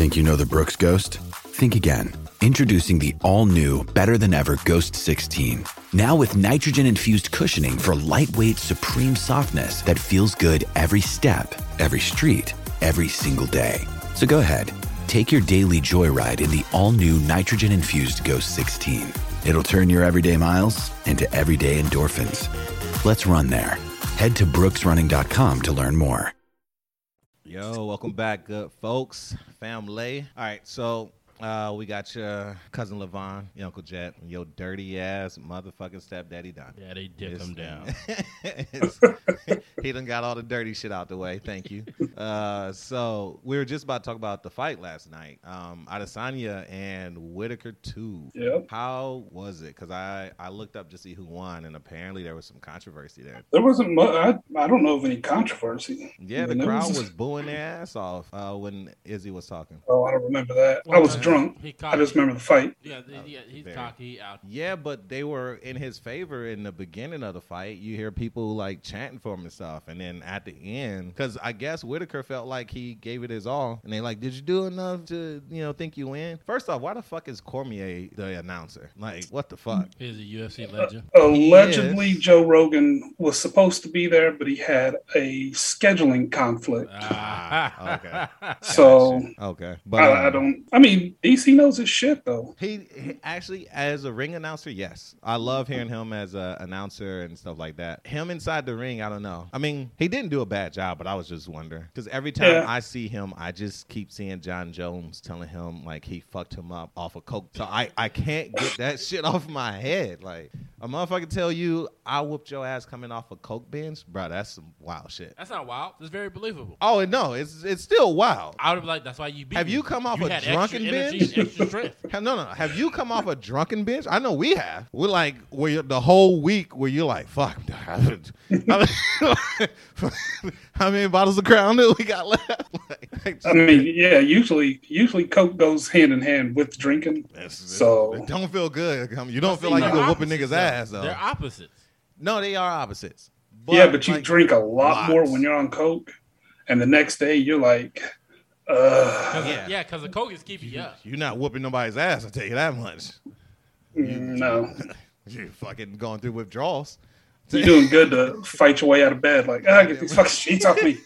Think you know the Brooks Ghost? Think again. Introducing the all-new, better-than-ever Ghost 16. Now with nitrogen-infused cushioning for lightweight, supreme softness that feels good every step, every street, every single day. So go ahead, take your daily joyride in the all-new nitrogen-infused Ghost 16. It'll turn your everyday miles into everyday endorphins. Let's run there. Head to brooksrunning.com to learn more. Yo, welcome back, good folks, family. All right, so we got your cousin Levon, your Uncle Jet, and your dirty ass motherfucking stepdaddy Don. Yeah, they dip him down. He done got all the dirty shit out the way. Thank you. So we were just about to talk about the fight last night. Adesanya and Whitaker 2. Yep. How was it? Because I looked up to see who won, and apparently there was some controversy there. There wasn't much. I don't know of any controversy. Yeah, the crowd was booing their ass off when Izzy was talking. Oh, I don't remember that. I was drunk. I just remember the fight. Yeah, he's cocky out. Yeah, but they were in his favor in the beginning of the fight. You hear people like chanting for him and stuff, and then at the end, because I guess Whitaker felt like he gave it his all, and they like, did you do enough to think you win? First off, why the fuck is Cormier the announcer? Like, what the fuck? He's a UFC legend. Allegedly, Joe Rogan was supposed to be there, but he had a scheduling conflict. Okay. So okay, but I don't. I mean, DC knows his shit though. He actually, as a ring announcer, yes, I love hearing him as an announcer and stuff like that. Him inside the ring, I don't know. I mean, he didn't do a bad job, but I was just wondering because every time I see him, I just keep seeing John Jones telling him like he fucked him up off of coke. So I can't get that shit off my head. Like a motherfucker tell you I whooped your ass coming off a coke binge, bro. That's some wild shit. That's not wild. It's very believable. Oh no, it's still wild. I would be like, that's why you beat. Have you come off a drunken binge? Extra strength. No. Have you come off a drunken binge? I know we have. We're like, the whole week where you're like, fuck. How many bottles of Crown do we got left? I mean, yeah. Usually, coke goes hand in hand with drinking. So it don't feel good. You don't feel like you're whooping niggas' ass though. They're opposites. No, they are opposites. But you drink a lot more when you're on coke, and the next day you're like. Because the coke is keeping you up. You're not whooping nobody's ass, I'll tell you that much. No. You're fucking going through withdrawals. You're doing good to fight your way out of bed. Like, get these fucking sheets off me.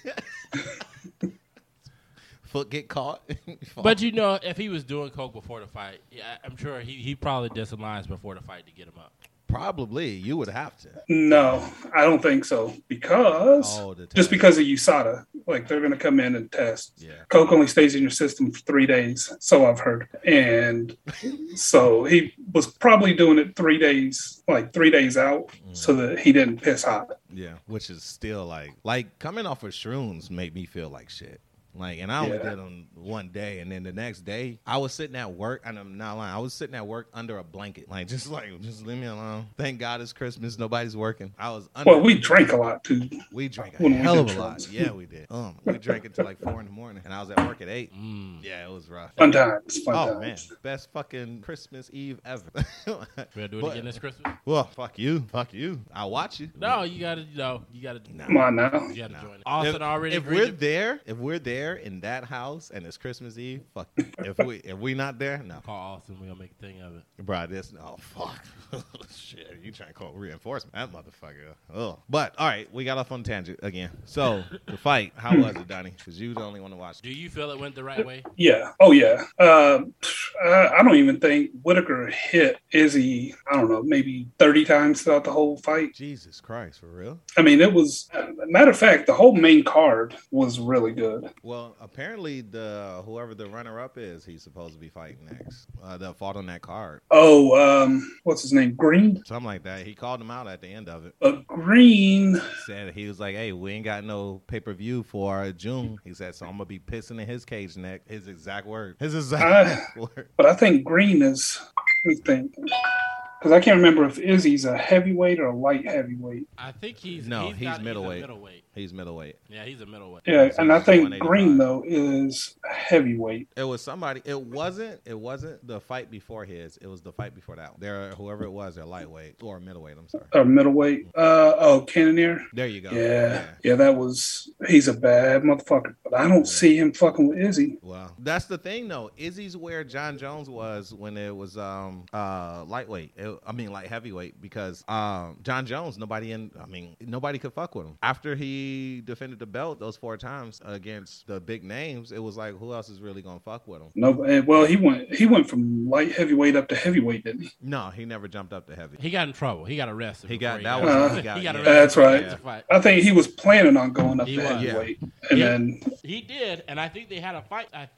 Foot get caught. But if he was doing coke before the fight, I'm sure he probably did some lines before the fight to get him up. Probably. You would have to. No, I don't think so. Because just because of USADA, like they're going to come in and test. Yeah. Coke only stays in your system for 3 days, so I've heard. And so he was probably doing it 3 days, like 3 days out, so that he didn't piss hot. Yeah, which is still like coming off of shrooms made me feel like shit. Like, and I only did them one day, and then the next day, I was sitting at work, and I'm not lying, I was sitting at work under a blanket, just leave me alone. Thank God it's Christmas, nobody's working. I was under. Well, we drank a lot too. We drank a hell of a lot. Yeah, we did. We drank until like 4 a.m, and I was at work at 8. Yeah, it was rough. Fun times. Man, best fucking Christmas Eve ever. We gotta do it again this Christmas. Well, fuck you. I'll watch you. No, you gotta. Come on now. You gotta join it. Austin already. If we're there in that house and it's Christmas Eve, fuck. If we not there, no. Call Austin. We gonna make a thing of it, bro. Fuck. Shit, you trying to call reinforcement? That motherfucker. Oh, but all right, we got off on tangent again. So the fight, how was it, Donnie? Because you the only one to watch. Do you feel it went the right way? Yeah. Oh yeah. I don't even think Whitaker hit Izzy. I don't know, maybe 30 times throughout the whole fight. Jesus Christ, for real? I mean, it was. Matter of fact, the whole main card was really good. Well, apparently whoever the runner-up is, he's supposed to be fighting next. That fought on that card. Oh, what's his name? Green? Something like that. He called him out at the end of it. Green said he was like, "Hey, we ain't got no pay-per-view for June." He said, "So I'm gonna be pissing in his cage neck." His exact word. Word. But I think Green is me think. Because I can't remember if Izzy's a heavyweight or a light heavyweight. I think he's middleweight. middleweight. He's middleweight. Yeah, he's a middleweight. Yeah, and I think Green though is heavyweight. It was somebody. It wasn't the fight before his. It was the fight before that one. Whoever it was, they're lightweight or middleweight. I'm sorry. Middleweight. Cannonier. There you go. Yeah. That was. He's a bad motherfucker, but I don't see him fucking with Izzy. Well, that's the thing though. Izzy's where John Jones was when it was lightweight. Light heavyweight, because John Jones, nobody could fuck with him. After he defended the belt those 4 times against the big names, it was like, who else is really gonna fuck with him? No, well, he went from light heavyweight up to heavyweight, didn't he? No, he never jumped up to heavy. He got in trouble. He got arrested. He got arrested. That's right. Yeah. I think he was planning on going up to heavyweight, and then he did. And I think they had a fight. And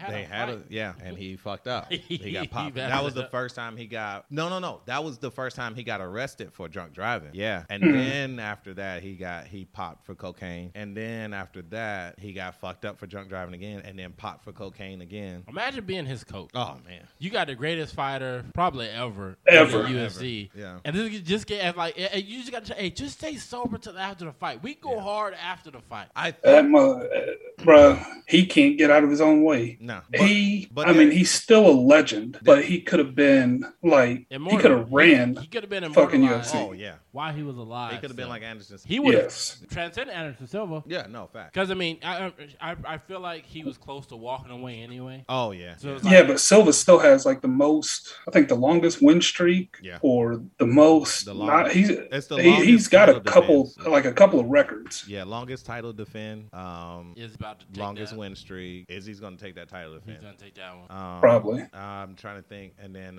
he fucked up. He got popped. That was the first time he got. No. That was the first time he got arrested for drunk driving. Yeah, and then after that he popped for cocaine, and then after that he got fucked up for drunk driving again, and then popped for cocaine again. Imagine being his coach. Oh man, you got the greatest fighter probably ever in the UFC. Yeah, and this just get like you just got to just stay sober till after the fight. We go hard after the fight. Bro, he can't get out of his own way. No, he's still a legend, but he could have been like immortal. He could have ran. He could have been fucking UFC. Oh yeah, while he was alive. He could have been like Anderson Silva. He would have transcended Anderson Silva. Yeah, no fact. Because I feel like he was close to walking away anyway. Oh yeah, so but Silva still has like the most. I think the longest win streak, or the most. He's got a couple of records. Yeah, longest title defend. Is about to take longest win streak. Izzy's going to take that title defend. He's going to take that one. Probably. I'm trying to think, and then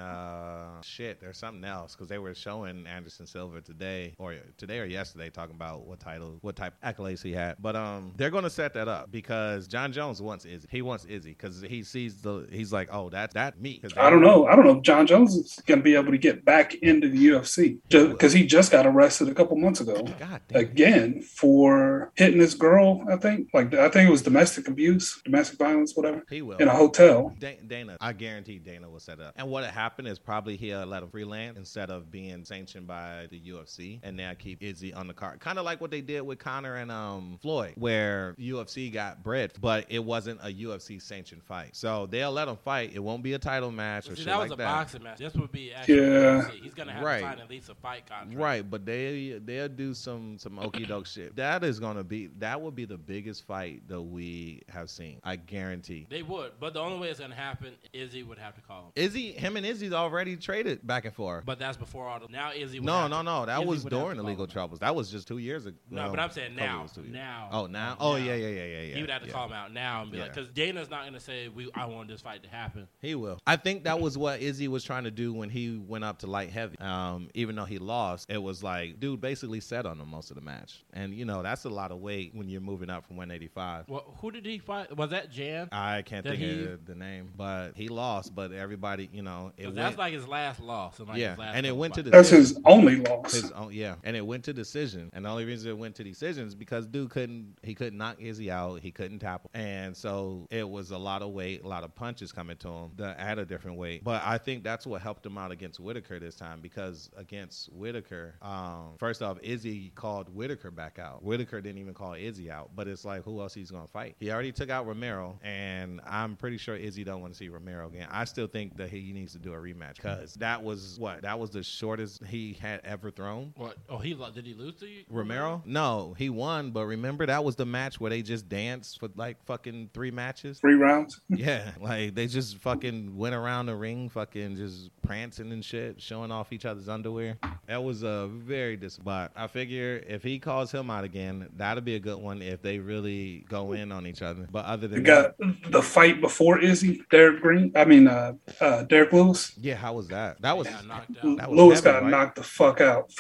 there's something else, because they were showing Anderson Silva today or yesterday talking about what type accolades he had. But they're going to set that up because John Jones wants Izzy. He wants Izzy because he sees he's like, oh, that's me. I don't know if John Jones is going to be able to get back into the UFC because he just got arrested a couple months ago again for hitting this girl. I think it was domestic abuse, domestic violence, whatever. He will in a hotel. Dana, I guarantee Dana will set up. And what happened is probably he'll let him freelance instead of being sanctioned by the UFC, and now keep Izzy on the card. Kind of like what they did with Conor and Floyd, where UFC got bread, but it wasn't a UFC sanctioned fight. So they'll let him fight. It won't be a title match or shit like that. That was a boxing match. This would be actually UFC. He's gonna have to sign at least a fight contract. Right, but they'll do some okey doke shit. That would be the biggest fight that we have seen. I guarantee. They would, but the only way it's gonna happen, Izzy would have to call him. Him and Izzy's already traded back and forth. But that's before all the. Now Izzy. No. That was during the legal troubles. That was just 2 years ago. No, but I'm saying now. Oh, now. Oh, yeah. He would have to call him out now and be like, because Dana's not gonna say I want this fight to happen. He will. I think that was what Izzy was trying to do when he went up to light heavy. Even though he lost, it was like, dude basically sat on him most of the match, and that's a lot of weight when you're moving up from 185. Well, who did he fight? Was that Jan? I can't think of the name, but he lost. But everybody, that's like his last loss. And it went to decision. That's his only loss. And it went to decision. And the only reason it went to decision is because dude couldn't knock Izzy out. He couldn't tap him, and so it was a lot of weight, a lot of punches coming to him at a different weight. But I think that's what helped him out against Whitaker this time, because against Whitaker, first off, Izzy called Whitaker back out. Whitaker didn't even call Izzy out, but it's like, who else he's gonna fight? He already took out Romero, and I'm pretty sure Izzy don't want to see Romero again. I still think that he needs to do a rematch, because that was the shortest he had ever thrown. What? Oh, did he lose to you? Romero? No, he won, but remember that was the match where they just danced for like fucking 3 matches? 3 rounds? Yeah, like they just fucking went around the ring fucking just prancing and shit, showing off each other's underwear. That was a very but I figure if he calls him out again, that'll be a good one if they really go in on each other. But other than the fight before Izzy, Derek Lewis. Yeah, how was that? That was knocked out. Lewis got knocked the fuck out. Fell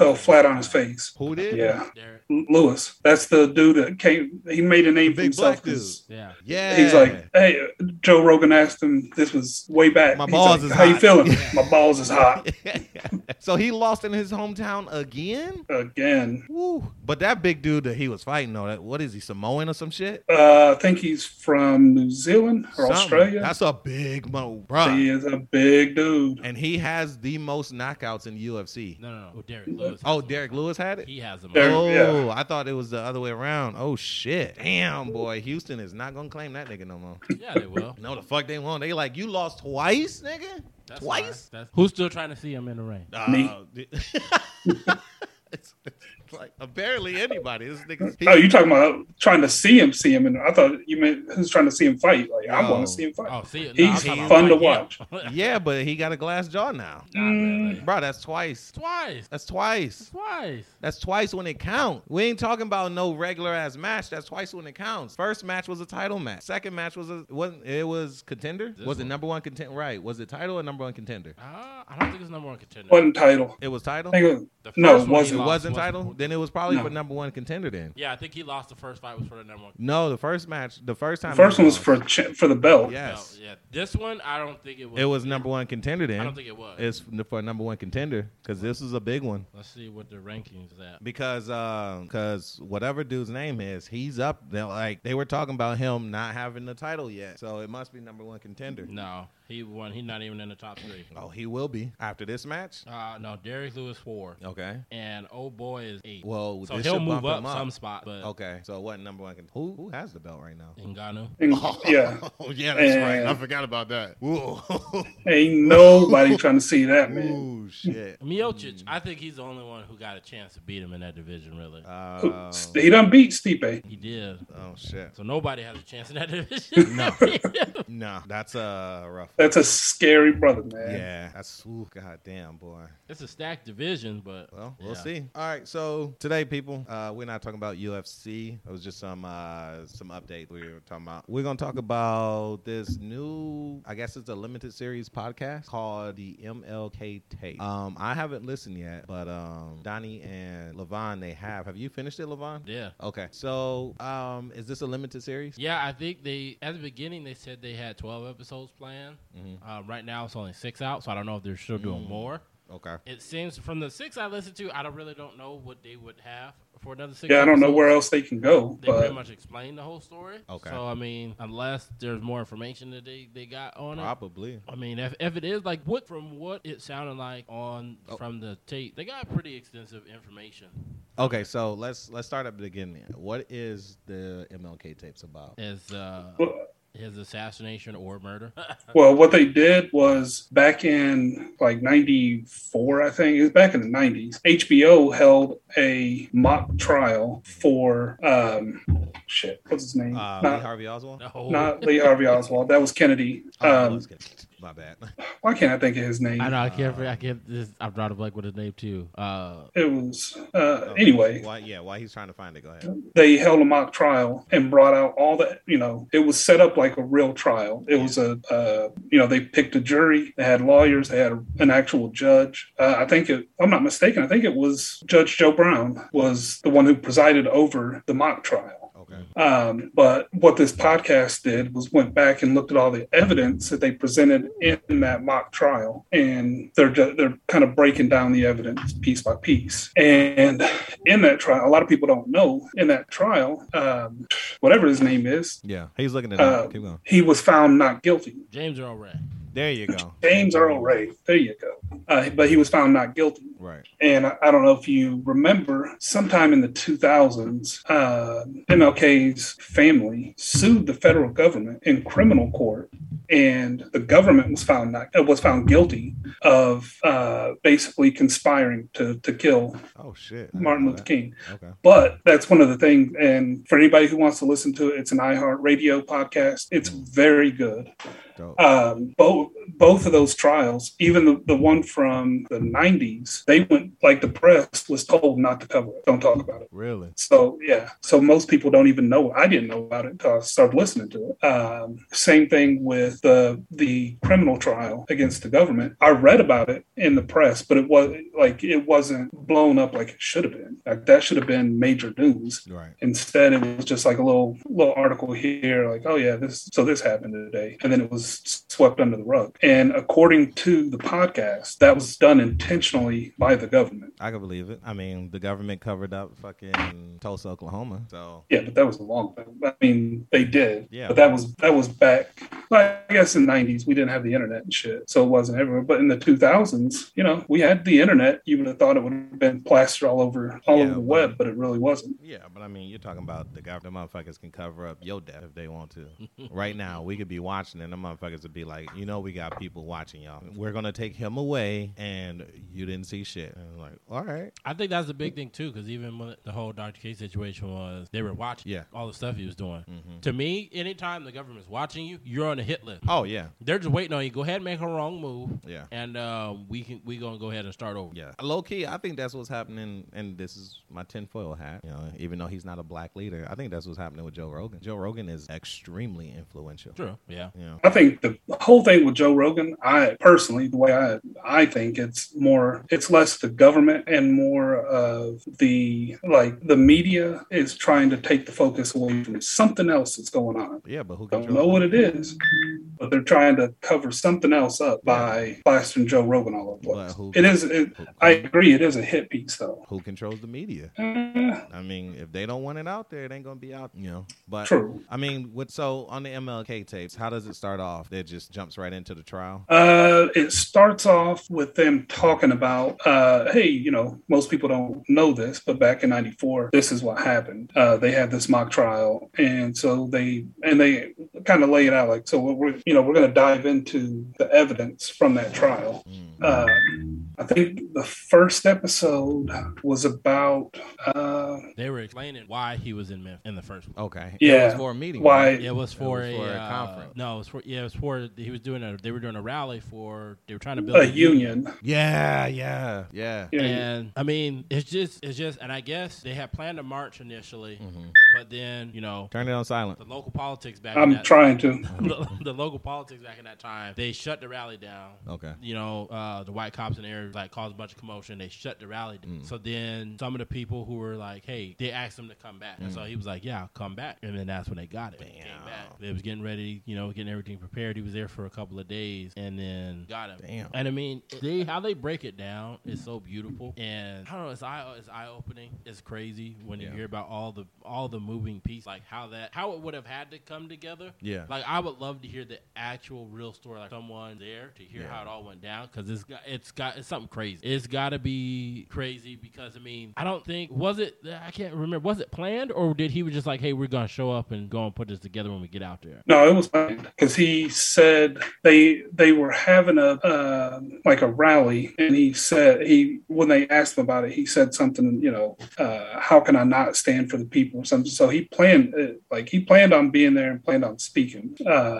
fell flat on his face. Who did? Yeah. Lewis. That's the dude that came. He made a name for himself. Yeah. He's like, hey, Joe Rogan asked him, this was way back. My balls is hot. How you feeling? My balls is hot. So he lost in his hometown again? Again. Woo. But that big dude that he was fighting, though, what is he, Samoan or some shit? I think he's from New Zealand or Australia. That's a big bro. He is a big dude. And he has the most knockouts in UFC. No. Derek Lewis. Derek Lewis had it? He has them. Yeah. I thought it was the other way around. Oh, shit. Damn, boy. Houston is not going to claim that nigga no more. Yeah, they will. No, the fuck they won't. They like, you lost twice, nigga? That's twice? Who's still trying to see him in the ring? Me. It's like barely anybody. This nigga. Oh, you talking about trying to see him? And I thought you meant who's trying to see him fight. Like I want to see him fight. Oh, he's fun to watch. Yeah, but he got a glass jaw now. Really. Bro, that's twice. That's twice when it counts. We ain't talking about no regular ass match. That's twice when it counts. First match was a title match. Second match was contender. Was it number one contender? Right. Was it title or number one contender? I don't think it's number one contender. Wasn't title. It was title. No, it wasn't. It wasn't title. Then it was probably for number one contender. Then. Yeah, I think he lost the first fight was for the number one. No, the first match, the first time. The first one was for the belt. Yes. Yeah. This one, I don't think it was. It was number one contender. Then I don't think it was. It's for number one contender because this is a big one. Let's see what the rankings is at. Because whatever dude's name is, he's up. They were talking about him not having the title yet, so it must be number one contender. No. He won. He's not even in the top 3. Oh, he will be after this match. No, Derek Lewis 4. Okay. And old boy is 8. Well, so he'll move up some spot. But okay. So what number one? Who has the belt right now? Ngannou. Yeah. Oh yeah, that's right. I forgot about that. Ain't nobody trying to see that, man. Oh shit. Miocic, I think he's the only one who got a chance to beat him in that division. Really. He done beat Stipe. He did. Oh shit. So nobody has a chance in that division. No, that's a rough. That's a scary brother, man. Yeah, that's goddamn boy. It's a stacked division, but we'll see. All right, so today, people, we're not talking about UFC. It was just some update we were talking about. We're gonna talk about this new, I guess it's a limited series podcast called the MLK Tape. I haven't listened yet, but Donnie and Levon, they have. Have you finished it, Levon? Yeah. Okay. So, is this a limited series? Yeah, I think at the beginning they said they had 12 episodes planned. Mm-hmm. Right now it's only 6 out, so I don't know if they're still doing more. Okay. It seems from the 6 I listened to, I really don't know what they would have for another 6 Yeah, I don't know where else they can go. They pretty much explain the whole story. Okay. So, I mean, unless there's more information that they got on it. Probably. I mean, if it is, like, from what it sounded like from the tape, they got pretty extensive information. Okay, so let's start at the beginning. What is the MLK tapes about? His assassination or murder? Well, what they did was back in like 94, I think. It was back in the 90s. HBO held a mock trial for, what's his name? Lee Harvey Oswald? No. Not Lee Harvey Oswald. That was Kennedy. My bad. Why can't I think of his name? I know, I can't. I'm drawing a blank with his name too. It was, anyway. Why he's trying to find it. Go ahead. They held a mock trial and brought out all the, it was set up like a real trial. It was they picked a jury, they had lawyers, they had an actual judge. If I'm not mistaken, I think it was Judge Joe Brown was the one who presided over the mock trial. Okay. But what this podcast did was went back and looked at all the evidence that they presented in that mock trial, and they're kind of breaking down the evidence piece by piece. And in that trial, a lot of people don't know, in that trial, whatever his name is, he's looking at it. Keep going. He was found not guilty. James Earl Ray. There you go. James Earl Ray. There you go. But he was found not guilty. Right. And I don't know if you remember, sometime in the 2000s, MLK's family sued the federal government in criminal court, and the government was found guilty of basically conspiring to kill Martin Luther King. Okay. But that's one of the things. And for anybody who wants to listen to it, it's an iHeartRadio podcast. It's very good. both of those trials, even the one from the 90s, they went, like, the press was told not to cover it. Don't talk about it. Really? So, yeah. So most people don't even know. I didn't know about it until I started listening to it. Same thing with the criminal trial against the government. I read about it in the press, but it wasn't blown up like it should have been. Like, that should have been major news. Right. Instead, it was just like a little article here, like, oh yeah, this happened today, and then it was swept under the rug. And according to the podcast, that was done intentionally by the government. I can believe it. I mean, the government covered up fucking Tulsa, Oklahoma. So yeah, but that was a long time. I mean, they did. Yeah. But that was back, I guess, in the 90s. We didn't have the internet and shit, so it wasn't everywhere. But in the 2000s, we had the internet. You would have thought it would have been plastered all over the web, but it really wasn't. Yeah, but I mean, you're talking about the government. Motherfuckers can cover up your death if they want to. Right now, we could be watching, and the motherfuckers would be like, we got people watching y'all. We're gonna take him away, and you didn't see shit. And I'm like, all right. I think that's the big thing too, because even when the whole Dr. K situation was, they were watching all the stuff he was doing. Mm-hmm. To me, anytime the government's watching you, you're on a hit list. Oh yeah, they're just waiting on you. Go ahead and make a wrong move. Yeah, and we gonna go ahead and start over. Yeah, low key, I think that's what's happening, and this is my tinfoil hat. Even though he's not a black leader, I think that's what's happening with Joe Rogan. Joe Rogan is extremely influential. True. Yeah. I think the whole thing with Joe Rogan, I personally, the way I think it's less the government and more of the media is trying to take the focus away from something else that's going on. Yeah, but who don't know what it is, but they're trying to cover something else up by blasting Joe Rogan all over the place. I agree, it is a hit piece though. Who controls the media? I mean, if they don't want it out there, it ain't gonna be out. But true. I mean, so on the MLK tapes, how does it start off? It just jumps right into the trial. It starts off with them talking about, hey, most people don't know this, but back in '94, this is what happened. They had this mock trial, and so they kind of lay it out like, so we're going to dive into the evidence from that trial. I think the first episode was about. They were explaining why he was in Memphis in the first one. Okay. Yeah. It was for a meeting. Why? It was for a conference. No, it was for. Yeah, it was for. They were doing a rally for. They were trying to build a union. Yeah. And I mean, it's just, and I guess they had planned a march initially, but then turn it on silent. The local politics back. I'm trying to. The local politics back in that time, they shut the rally down. Okay. The white cops in there caused a bunch of commotion. They shut the rally down. So then some of the people who were like, hey, they asked him to come back, and so he was like, yeah, I'll come back. And then that's when they got it. He came back. They was getting ready, getting everything prepared. He was there for a couple of days, and then got him. Damn. And I mean, how they break it down is so beautiful, and I don't know, it's eye opening. It's crazy when you hear about all the moving pieces, like how it would have had to come together. Yeah. Like I would love to hear the actual real story, like someone there to hear how it all went down, because it's something crazy. It's got to be crazy because I mean, I don't think I can't remember. Was it planned, or did he was just like, hey, we're gonna show up and go and put this together when we get out there? No, it was planned because he said they were having a rally, and he said when they asked him about it, he said something, how can I not stand for the people or something. So he planned on being there and planned on speaking.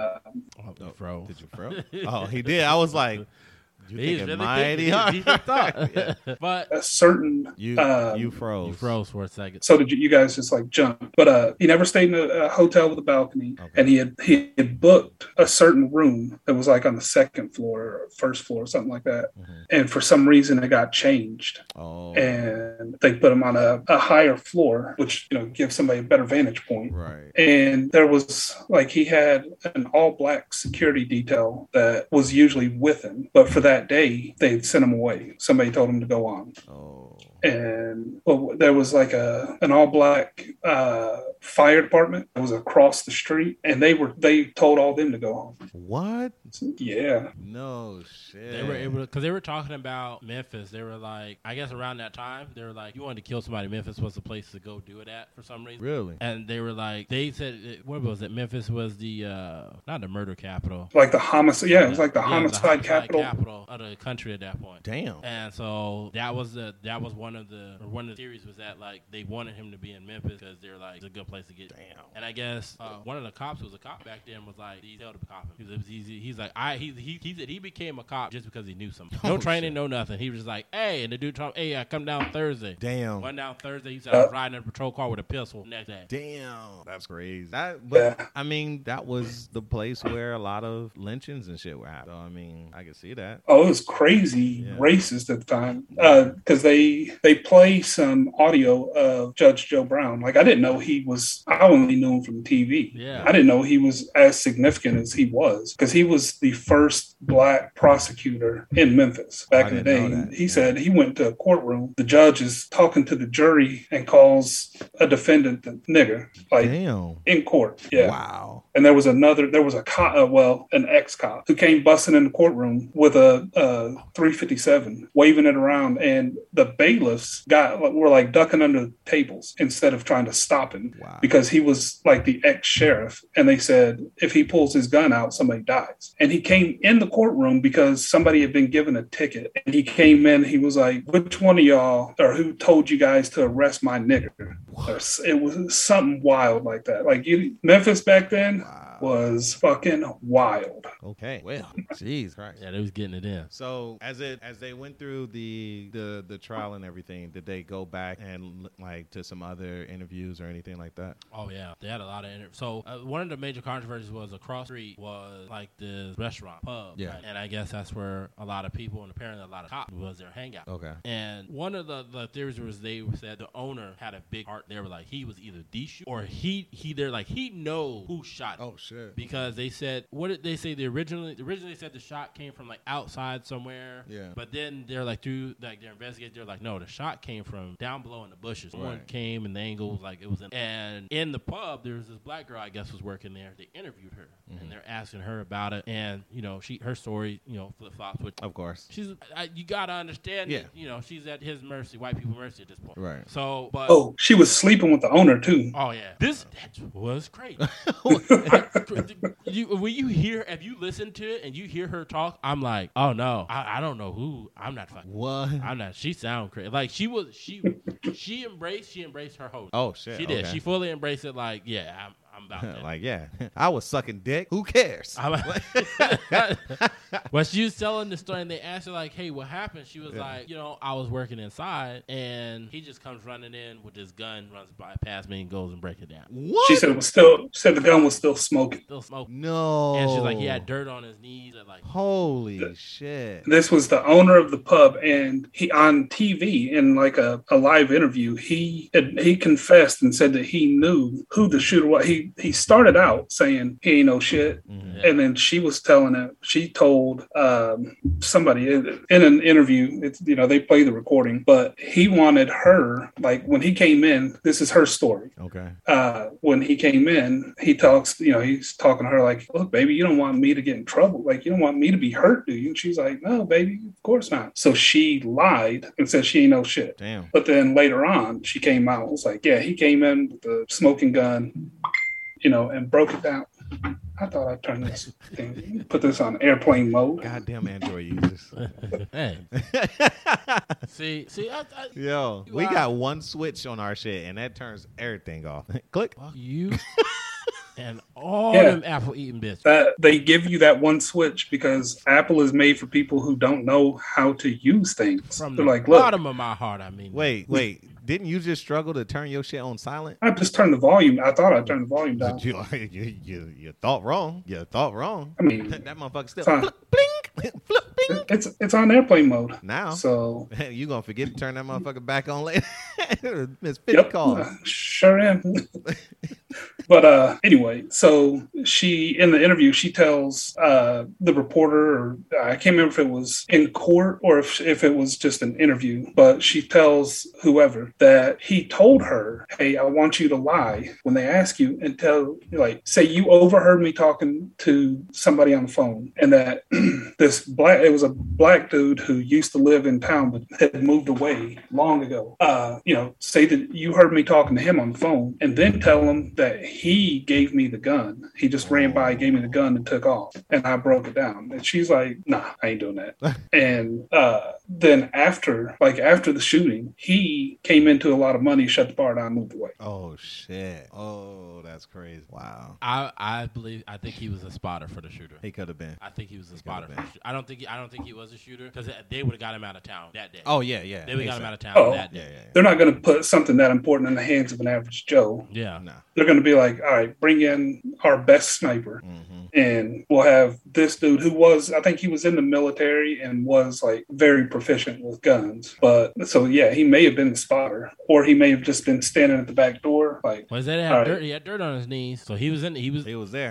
Fro. Did you fro? Oh, he did. I was like, he's really mighty hard. Yeah. But a certain you froze. You froze for a second. So did you guys just jump? But he never stayed in a hotel with a balcony, and he had booked a certain room that was on the second floor or first floor or something like that. And for some reason it got changed. Oh. And they put him on a higher floor, which gives somebody a better vantage point. Right. And there was he had an all black security detail that was usually with him, but for that day they'd sent him away. Somebody told him to go on. Oh. And there was an all black fire department that was across the street, and they told all them to go home. What? Yeah. No shit. They were able because they were talking about Memphis. They were like, I guess around that time, they were like, you wanted to kill somebody. Memphis was the place to go do it at for some reason. Really? And they were like, they said, what was it? Memphis was the not the murder capital, like the homicide. Yeah, it was homicide capital Damn. And so that was one one of the theories was that like they wanted him to be in Memphis because they're like it's a good place to get. Damn. And I guess one of the cops was a cop back then was like he held a cop. He's like he became a cop just because he knew something. No training, no nothing. He was just like, hey, and the dude told him, hey, I come down Thursday. Damn. Went down Thursday. He said I was riding in a patrol car with a pistol next day. Damn, that's crazy. I mean, that was the place where a lot of lynchings and shit were happening. So I mean, I can see that. Oh, it was crazy racist at the time because they play some audio of Judge Joe Brown. Like I didn't know I only knew him from TV. Yeah. I didn't know he was as significant as he was because he was the first black prosecutor in Memphis back in the day. He said he went to a courtroom. The judge is talking to the jury and calls a defendant a nigger, like in court. Yeah. Wow. And there was a cop, an ex-cop who came busting in the courtroom with a 357, waving it around, and the bailiffs were like ducking under tables instead of trying to stop him because he was like the ex-sheriff, and they said if he pulls his gun out, somebody dies. And he came in the courtroom because somebody had been given a ticket, and he came in. He was like, "Which one of y'all, or who told you guys to arrest my nigger?" It was something wild like that. Like Memphis back then was fucking wild. Okay, well, jeez Christ. Yeah, they was getting it in. So as they went through the trial and everything, did they go back and like to some other interviews or anything like that? Oh yeah, they had a lot of interviews. So one of the major controversies was across the street was like this restaurant pub. Yeah, right? And I guess that's where a lot of people and apparently a lot of cops was their hangout. Okay. And one of the theories was they said the owner had a big heart. They were like he was either the shooter or they're like he know who shot him. Oh shit. Because they said, what did they say? They originally said the shot came from like outside somewhere. Yeah. But then they're like through like their investigators, they're like, no, the shot came from down below in the bushes. Someone came and the angle was like it was and in the pub there was this black girl I guess was working there. They interviewed her and they're asking her about it, and you know her story flip flops with. Of course. She's you gotta understand that she's at his mercy, white people mercy at this point. Right. So, but she was sleeping with the owner too. Oh yeah, that was crazy. When you hear, if you listen to it and you hear her talk, I'm like, oh no, I don't know who. I'm not fucking. What? I'm not. She sound crazy. Like she embraced her host. Oh shit. She did. Okay. She fully embraced it. Like I'm about that. Like I was sucking dick. Who cares? But she was telling the story, and they asked her like, "Hey, what happened?" She was like, I was working inside, and he just comes running in with his gun, runs past me, and goes and breaks it down. What? She said the gun was still smoking. Still smoking. No. And she's like, he had dirt on his knees, and like, holy shit. This was the owner of the pub, and he on TV in like a live interview, he confessed and said that he knew who the shooter was. He started out saying he ain't no shit, and then she was telling him. She told somebody in an interview. It's they play the recording, but he wanted her, like when he came in. This is her story. Okay. When he came in, he talks. He's talking to her like, "Look, baby, you don't want me to get in trouble. Like, you don't want me to be hurt, do you?" And she's like, "No, baby, of course not." So she lied and said she ain't no shit. Damn. But then later on, she came out and was like, "Yeah, he came in with the smoking gun, and broke it down." I thought I'd turn this thing, put this on airplane mode. Goddamn Android users. Hey. See, we got one switch on our shit, and that turns everything off. Click. Fuck you. And all them Apple eating bitches. They give you that one switch because Apple is made for people who don't know how to use things. From the bottom of my heart, I mean. Wait. Didn't you just struggle to turn your shit on silent? I just turned the volume. I thought I turned the volume down. You thought wrong. You thought wrong. I mean, that motherfucker still flip, blink, flip, blink. It's on airplane mode now. So you gonna forget to turn that motherfucker back on later? Miss 50 calls. Sure am. But anyway, so she in the interview she tells the reporter, or I can't remember if it was in court or if it was just an interview, but she tells whoever that he told her, "Hey, I want you to lie when they ask you and say you overheard me talking to somebody on the phone, and that it was a black dude who used to live in town but had moved away long ago. Say that you heard me talking to him on the phone, and then tell him that he gave me the gun. He just ran by, gave me the gun, and took off. And I broke it down. And she's like, nah, I ain't doing that. And then after the shooting, he came into a lot of money, shut the bar down, moved away. Oh shit! Oh, that's crazy. Wow. I think he was a spotter for the shooter. He could have been. I think he was a spotter for the shooter. I don't think he was a shooter because they would have got him out of town that day. Oh yeah. They would have got him out of town that day. Yeah. They're not going to put something that important in the hands of an average Joe. Yeah. No. They're going to be like, all right, bring in our best sniper. And we'll have this dude who I think he was in the military and was like very proficient with guns. But so yeah, he may have been the spotter, or he may have just been standing at the back door. Like, was that dirt? He had dirt on his knees, so he was there. He was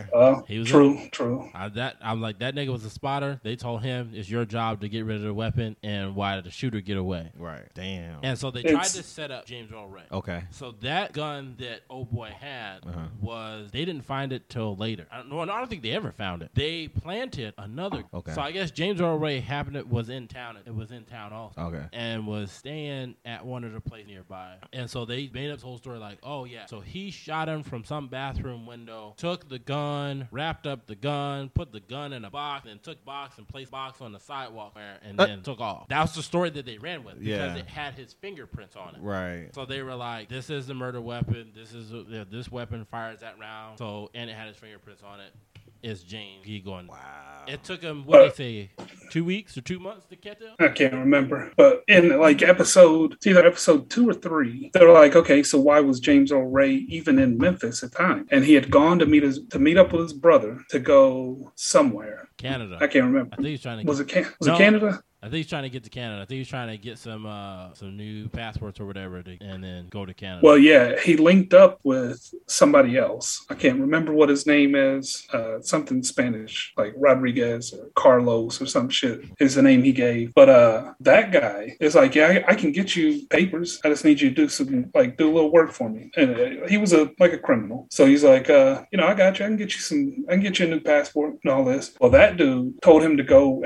true. I'm like, that nigga was a spotter. They told him it's your job to get rid of the weapon, and why did the shooter get away? Right. Damn. And so they tried to set up James Earl Ray. Okay. So that gun that old boy had they didn't find it till later. I don't think they ever found it. They planted another. Okay. So I guess James Earl Ray was in town. It was in town also. Okay. And was staying at one of the places nearby. And so they made up this whole story like, oh yeah. So he shot him from some bathroom window, took the gun, wrapped up the gun, put the gun in a box, and took box and placed box on the sidewalk and then took off. That was the story that they ran with because it had his fingerprints on it. Right. So they were like, this is the murder weapon. This weapon fires that round. So, and it had his fingerprints on it. It's James. He going, wow. It took him, what they say, 2 weeks or 2 months to catch him? I can't remember. But in like it's either episode 2 or 3, they're like, okay, so why was James Earl Ray even in Memphis at the time? And he had gone to meet up with his brother to go somewhere. Canada. I can't remember. I think he's trying to Was it Canada? I think he's trying to get to Canada. I think he's trying to get some new passports or whatever and then go to Canada. Well, yeah, he linked up with somebody else. I can't remember what his name is. Something Spanish, like Rodriguez or Carlos or some shit is the name he gave. But that guy is like, yeah, I can get you papers. I just need you to do a little work for me. And he was a criminal. So he's like, I got you. I can get you a new passport and all this. Well, that dude told him to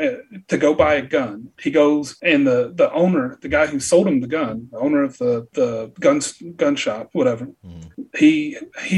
go buy a gun. He goes, and the owner, the guy who sold him the gun, the owner of the gun shop, whatever, he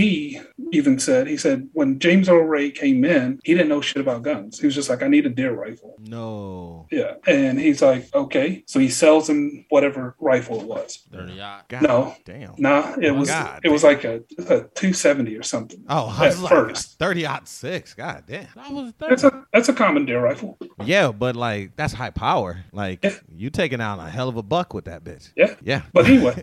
even said when James Earl Ray came in, he didn't know shit about guns. He was just like, I need a deer rifle. No. Yeah. And he's like, okay. So he sells him whatever rifle it was. 30-aught. No. Damn. Nah, it was like a 270 or something. Oh, I was like, first 30-06. God damn. That's a common deer rifle. Yeah, but like that's high power. Like you taking out a hell of a buck with that bitch. Yeah. But anyway,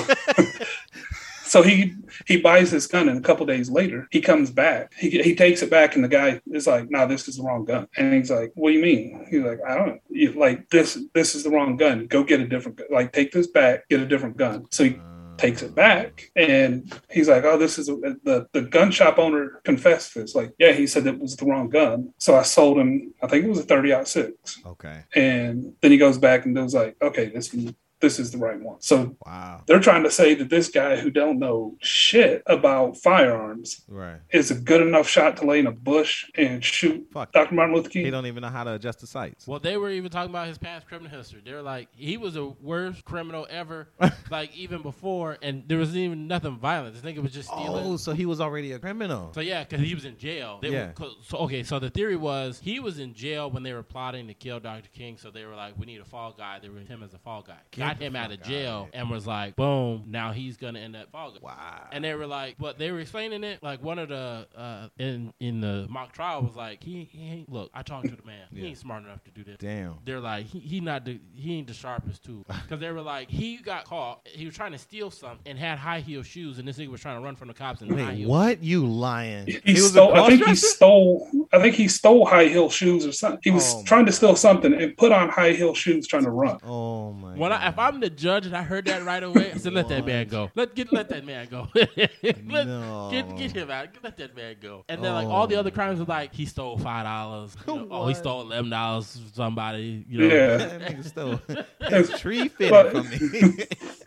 so he buys this gun, and a couple days later he comes back. He takes it back, and the guy is like, "No, this is the wrong gun." And he's like, "What do you mean?" He's like, "I don't know. Like this is the wrong gun. Go get a different gun. Like take this back, get a different gun." So he takes it back, and he's like, "Oh, this is the gun shop owner confessed this. Like, yeah, he said it was the wrong gun. So I sold him. I think it was a 30-06. Okay. And then he goes back and was like, okay, this is the right one. So wow. They're trying to say that this guy who don't know shit about firearms is a good enough shot to lay in a bush and shoot Dr. Martin Luther King. He don't even know how to adjust the sights. Well, they were even talking about his past criminal history. They were like, he was the worst criminal ever, like even before, and there was even nothing violent. This nigga was just stealing. Oh, so he was already a criminal. So yeah, because he was in jail. So the theory was he was in jail when they were plotting to kill Dr. King, so they were like, we need a fall guy. They were him as a fall guy. Got him out of jail and was like, boom, now he's gonna end up fall guy. Wow. And they were like, but they were explaining it like one of the in the mock trial was like, he ain't, look, I talked to the man. He ain't smart enough to do this. Damn. They're like, he ain't the sharpest tool. Because they were like, he got caught. He was trying to steal something and had high heel shoes, and this nigga was trying to run from the cops in high heels. What? You lying? I think he stole high heel shoes or something. He was trying to steal something and put on high heel shoes trying to run. Oh my God. If I'm the judge and I heard that right away, I said, let that man go. Let that man go. Get him out. Let that man go. And then like all the other crimes were like, he stole $5. He stole $11 from somebody. Yeah. That nigga stole his tree fitted from me.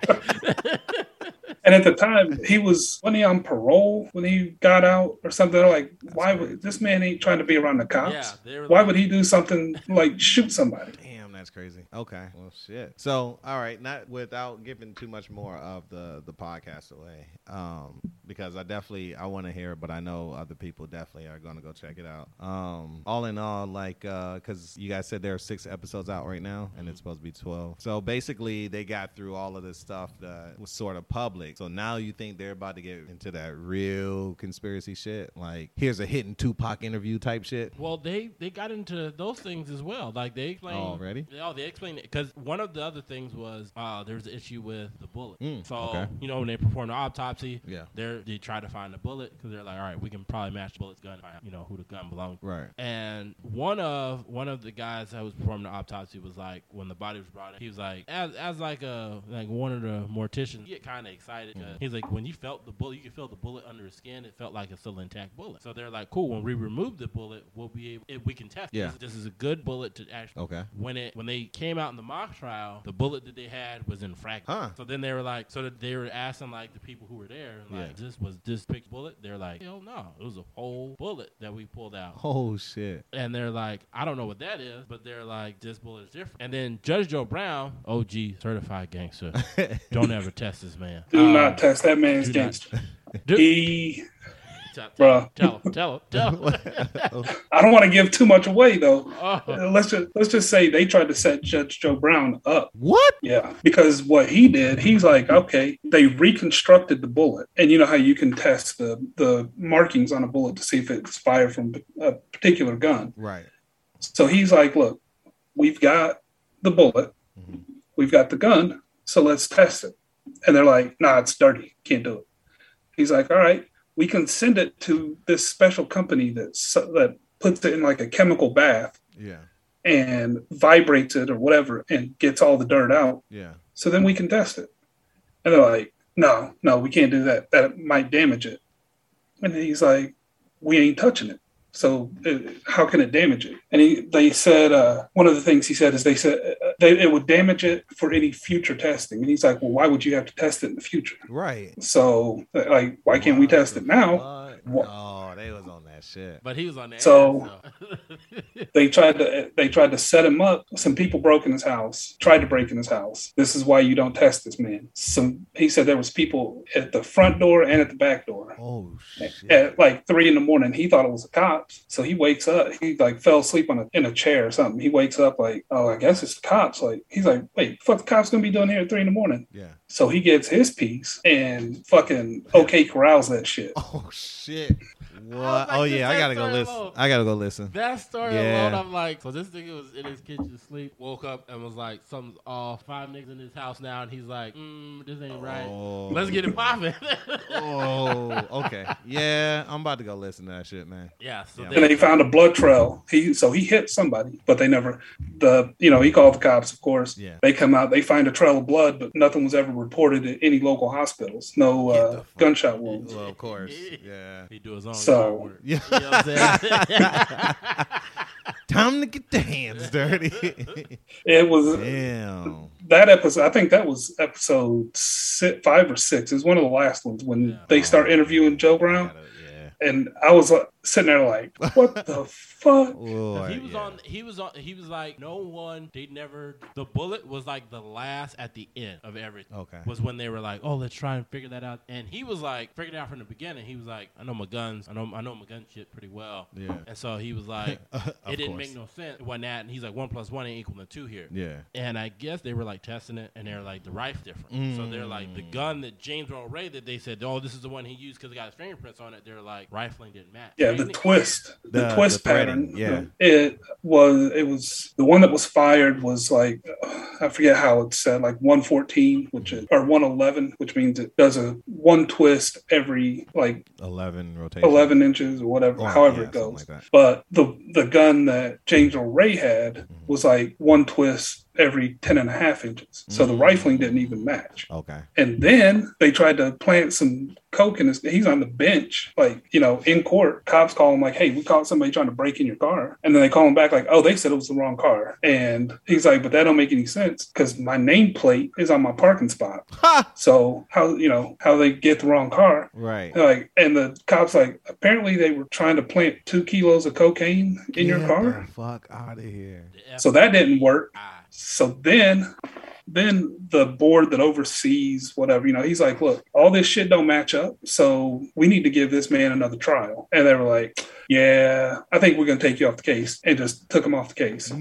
And at the time, wasn't he on parole when he got out or something? Like, why would this man ain't trying to be around the cops? Yeah, why would he do something like shoot somebody? Damn, That's crazy. Okay. Well, shit. So, all right. Not without giving too much more of the podcast away, because I want to hear it, but I know other people definitely are going to go check it out. All in all, like, because you guys said there are 6 episodes out right now, and it's supposed to be 12. So basically, they got through all of this stuff that was sort of public. So now you think they're about to get into that real conspiracy shit? Like, here's a hidden Tupac interview type shit? Well, they got into those things as well. Like, they explained. Already? Oh, they explained it. Because one of the other things was there's an issue with the bullet. So, okay. When they perform the autopsy, yeah, they try to find the bullet because they're like, all right, we can probably match the bullet's gun, who the gun belonged to. Right. And one of the guys that was performing the autopsy was like, when the body was brought in, he was like, as like one of the morticians, he get kind of excited. He's like, when you felt the bullet, you can feel the bullet under his skin. It felt like a still intact bullet. So they're like, cool. When we remove the bullet, we'll be able, we can test. Yeah. This is a good bullet to actually. Okay. When they came out in the mock trial, the bullet that they had was in fragments. Huh. So then they were like, they were asking like the people who were there, like, was this picked bullet? They're like, hell no, it was a whole bullet that we pulled out. Oh shit. And they're like, I don't know what that is, but they're like, this bullet is different. And then Judge Joe Brown, OG certified gangster, don't ever test this man. Do not test that man's gangster. He. Tell him. I don't want to give too much away though. Let's just say they tried to set Judge Joe Brown up. What? Yeah, because what he did, he's like, okay, they reconstructed the bullet, and you know how you can test the markings on a bullet to see if it's fired from a particular gun. Right. So he's like, look, we've got the bullet, we've got the gun, so let's test it. And they're like, nah, it's dirty, can't do it. He's like, all right. We can send it to this special company that puts it in like a chemical bath, and vibrates it or whatever, and gets all the dirt out. Yeah. So then we can test it. And they're like, no, we can't do that. That might damage it. And he's like, we ain't touching it. So how can it damage it? And they said one of the things he said is they said it would damage it for any future testing. And he's like, well, why would you have to test it in the future? Right. So like, why can't we test it now? Oh, they was on that shit. But he was on that. So they tried to set him up. Some people tried to break in his house. This is why you don't test this man. He said there was people at the front door and at the back door. Oh shit. At like 3 a.m. He thought it was a cop. So he wakes up, he like fell asleep in a chair or something. He wakes up like, oh, I guess it's the cops. Like, he's like, wait, what the cops gonna be doing here at 3 a.m? Yeah. So he gets his piece and fucking OK corrals that shit. Oh shit. What? Oh yeah, I gotta go listen. That story alone, I'm like, so this nigga was in his kitchen sleep, woke up and was like, something's off. 5 niggas in his house now, and he's like, this ain't right. Let's get it popping. Okay. Yeah, I'm about to go listen to that shit, man. Yeah. So and they found a blood trail. He hit somebody, but they never. He called the cops, of course. Yeah. They come out, they find a trail of blood, but nothing was ever reported at any local hospitals. No gunshot wounds. Well, of course. Yeah. He do his own. So, yeah. You know what I'm saying? Time to get the hands dirty. It was that episode. I think that was episode 5 or 6. It was one of the last ones when they start interviewing Joe Brown. And I was sitting there like, what the fuck? He was like, no one, the bullet was like the last at the end of everything. Okay. Was when they were like, oh, let's try and figure that out. And he was like, figured it out from the beginning. He was like, I know my guns. I know my gun shit pretty well. Yeah. And so he was like, it didn't make no sense. It wasn't that. And he's like, 1 + 1 ain't equal to 2 here. Yeah. And I guess they were like testing it, and they're like, the rifle's different. So they're like, the gun that James Earl Ray that they said, oh, this is the one he used because it got his fingerprints on it. They're like, rifling didn't match. Yeah, the twist pattern. Yeah, it was the one that was fired was like, I forget how it said, like 114, or 111, which means it does a one twist every like 11 rotations, 11 inches or whatever, however it goes. Like, but the gun that James Earl Ray had was like one twist every 10.5 inches. So the rifling didn't even match. Okay. And then they tried to plant some coke in his. He's on the bench, like, you know, in court. Cops call him like, "Hey, we caught somebody trying to break in your car," and then they call him back like, "Oh, they said it was the wrong car," and he's like, "But that don't make any sense because my nameplate is on my parking spot. So how they get the wrong car?" Right. Like, and the cops like, apparently they were trying to plant 2 kilos of cocaine in your car. Get the fuck out of here. So that didn't work. So then the board that oversees whatever, you know, he's like, "Look, all this shit don't match up. So we need to give this man another trial." And they were like, "Yeah, I think we're going to take you off the case," and just took him off the case.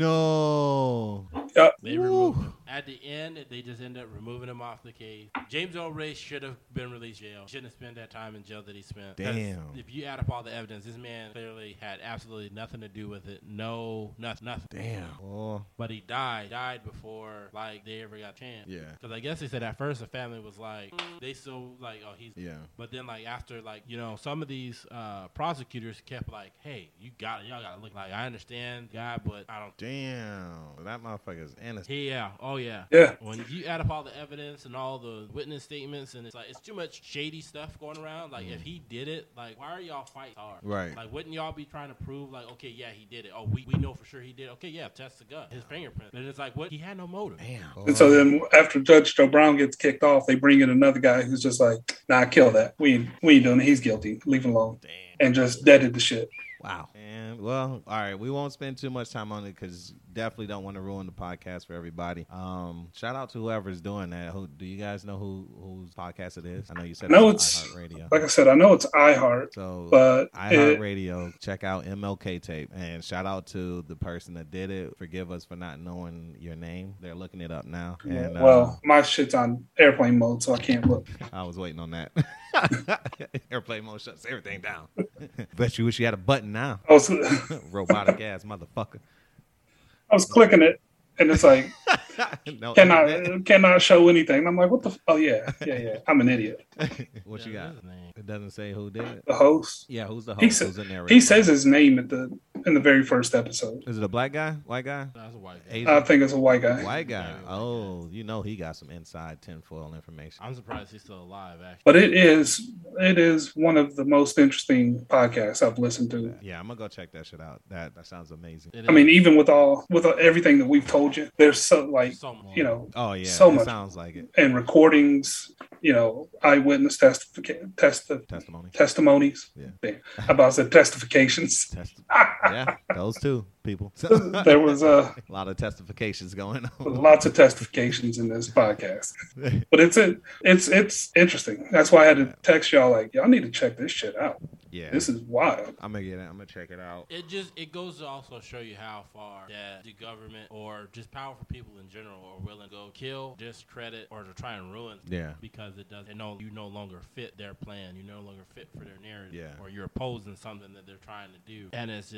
No. They removed him. At the end, they just ended up removing him off the case. James Earl Ray should have been released jail. Shouldn't have spent that time in jail that he spent. Damn. If you add up all the evidence, this man clearly had absolutely nothing to do with it. No, nothing. Damn. Oh. But he died before, like, they ever got a chance. Yeah. Because I guess they said at first the family was like, they still like, oh, he's. Yeah. But then, like, after, like, you know, some of these prosecutors kept like, "Hey, y'all gotta look like, I understand, guy, but I don't." Damn. That motherfucker's innocent. Yeah. Oh, yeah. Yeah. When you add up all the evidence and all the witness statements, and it's like, it's too much shady stuff going around. Like, if he did it, like, why are y'all fighting hard? Right. Like, wouldn't y'all be trying to prove, like, okay, yeah, he did it. Oh, we know for sure he did it. Okay, yeah, test the gun, his fingerprint. And it's like, what? He had no motive. Damn. And so then after Judge Joe Brown gets kicked off, they bring in another guy who's just like, "Nah, kill that. We ain't doing it. He's guilty. Leave him alone." Damn. And just deaded the shit. Wow. And well, all right, we won't spend too much time on it because definitely don't want to ruin the podcast for everybody. Shout out to whoever's doing that. Who do you guys know whose podcast it is? I know you said it's iHeartRadio. Like I said, I know it's iHeart. So but iHeartRadio, check out MLK Tape, and shout out to the person that did it. Forgive us for not knowing your name. They're looking it up now. And well, my shit's on airplane mode, so I can't look. I was waiting on that. Airplane mode shuts everything down. Bet you wish you had a button now. Robotic ass motherfucker. I was clicking it, and it's like, no, cannot show anything. And I'm like, what the? Oh yeah. I'm an idiot. What you got? It doesn't say who did it. The host. Yeah, who's the host? He says his name in the very first episode. Is it a black guy? White guy? No, it's a white guy. Asian? I think it's a white guy. White guy. Oh, you know he got some inside tinfoil information. I'm surprised he's still alive, actually. But it is one of the most interesting podcasts I've listened to. Yeah, I'm gonna go check that shit out. That sounds amazing. I mean, even with everything that we've told you, there's so you know. Oh yeah, so much. Sounds like it. And recordings, you know, eyewitness testimonies. Yeah. How about the testifications? Yeah, those two people. There was a lot of testifications going on. Lots of testifications in this podcast, but it's interesting. That's why I had to text y'all like, y'all need to check this shit out. Yeah, this is wild. I'm gonna check it out. It goes to also show you how far that the government or just powerful people in general are willing to go kill, discredit, or to try and ruin. Yeah, because you no longer fit their plan. You no longer fit for their narrative. Yeah, or you're opposing something that they're trying to do, and it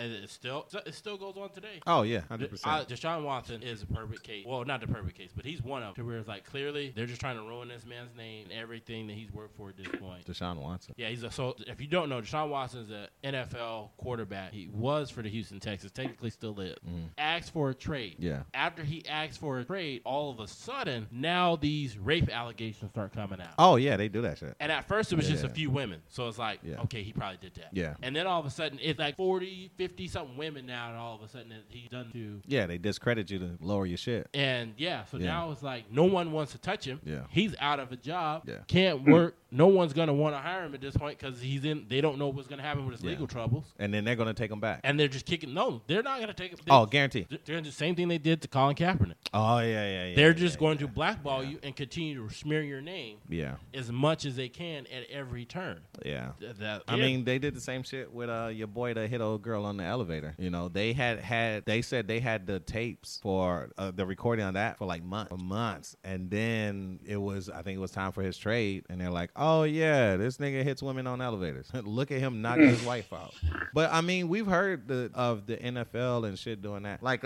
still goes on today. Oh yeah, 100%. Deshaun Watson is a perfect case. Well, not the perfect case, but he's one of them. Where it's like clearly they're just trying to ruin this man's name and everything that he's worked for at this point. Deshaun Watson. Yeah, so if you don't know, Deshaun Watson is an NFL quarterback. He was for the Houston Texans, technically still is. Asked for a trade. Yeah. After he asked for a trade, all of a sudden, now these rape allegations start coming out. Oh, yeah, they do that shit. And at first, it was just a few women. So it's like, okay, he probably did that. Yeah. And then all of a sudden, it's like 40, 50-something women now, and all of a sudden, he's done to... Yeah, they discredit you to lower your shit. And, now it's like, no one wants to touch him. Yeah. He's out of a job. Yeah. Can't work. No one's going to want to hire him at this point because they don't know what's going to happen with his legal troubles. And then they're going to take him back. And they're just kicking. No, they're not going to take him. Guarantee. They're going to do the same thing they did to Colin Kaepernick. Oh, yeah. They're just going to blackball you and continue to smear your name as much as they can at every turn. Yeah. I mean, they did the same shit with your boy that hit a girl on the elevator. You know, they said they had the tapes for the recording on that for like months. And then I think it was time for his trade. And they're like, oh, yeah, this nigga hits women on elevators. Look at him knocking his wife out. But I mean, we've heard of the NFL and shit doing that. Like,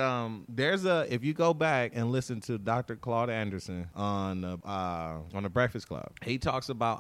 if you go back and listen to Dr. Claude Anderson on the Breakfast Club, he talks about